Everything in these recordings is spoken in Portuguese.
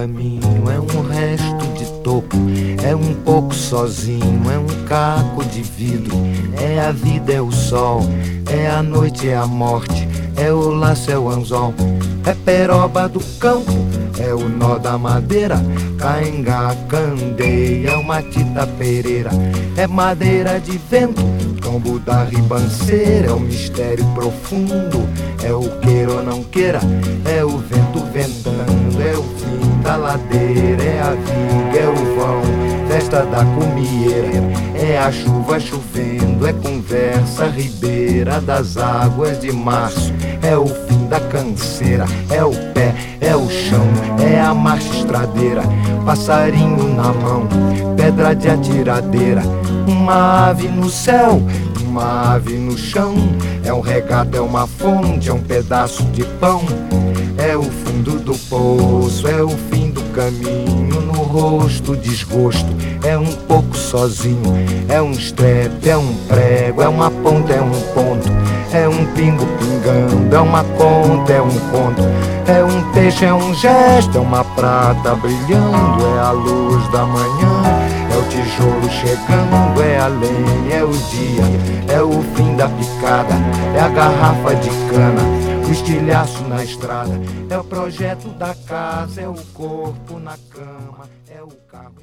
caminho, é um resto de topo, é um pouco sozinho, é um caco de vidro. É a vida, é o sol, é a noite, é a morte, é o laço, é o anzol, é peroba do campo, é o nó da madeira, cainga, candeia, uma tita pereira, é madeira de vento, tombo da ribanceira, é o mistério profundo, é o queira ou não queira, é o vento ventando, é o fim da ladeira, é a viga, é o vão, festa da cumieira, é a chuva chovendo, é conversa ribeira das águas de março, é o fim da canseira, é o pé, é o chão, é a marcha estradeira, passarinho na mão, pedra de atiradeira, uma ave no céu, uma ave no chão, é um regato, é uma fonte, é um pedaço de pão, é o fundo do poço, é o fim do caminho, no rosto desgosto, é um pouco sozinho, é um estrepe, é um prego, é uma ponta, é um ponto, é um pingo pingando, é uma conta, é um conto, é um peixe, é um gesto, é uma prata brilhando, é a luz da manhã, é o tijolo chegando, é a lenha, é o dia, é o fim da picada, é a garrafa de cana, o estilhaço na estrada, é o projeto da casa, é o corpo na cama, é o carro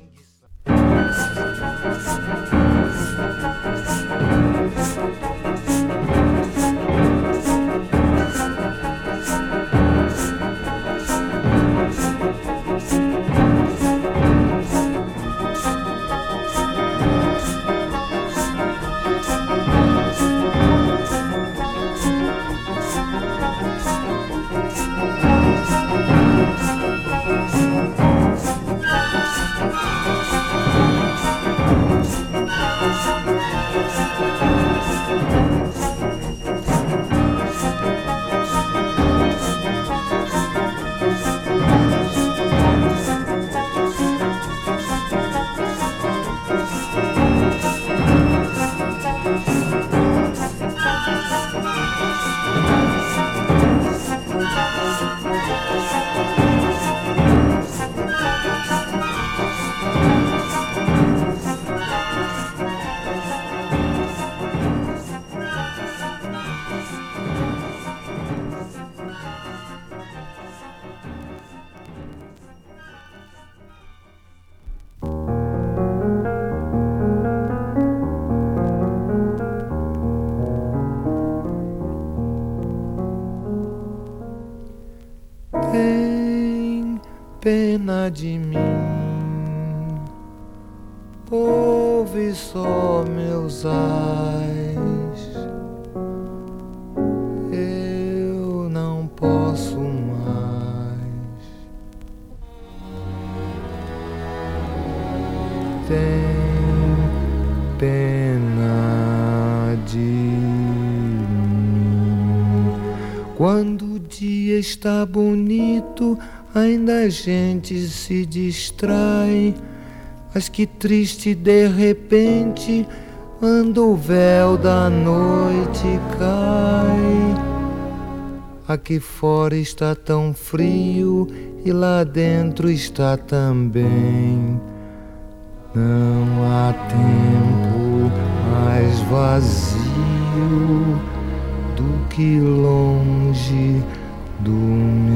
pena de mim, ouve só meus ais, eu não posso mais. Tem pena de mim, quando o dia está bonito, ainda a gente se distrai, mas que triste de repente, quando o véu da noite cai. Aqui fora está tão frio e lá dentro está também. Não há tempo mais vazio do que longe do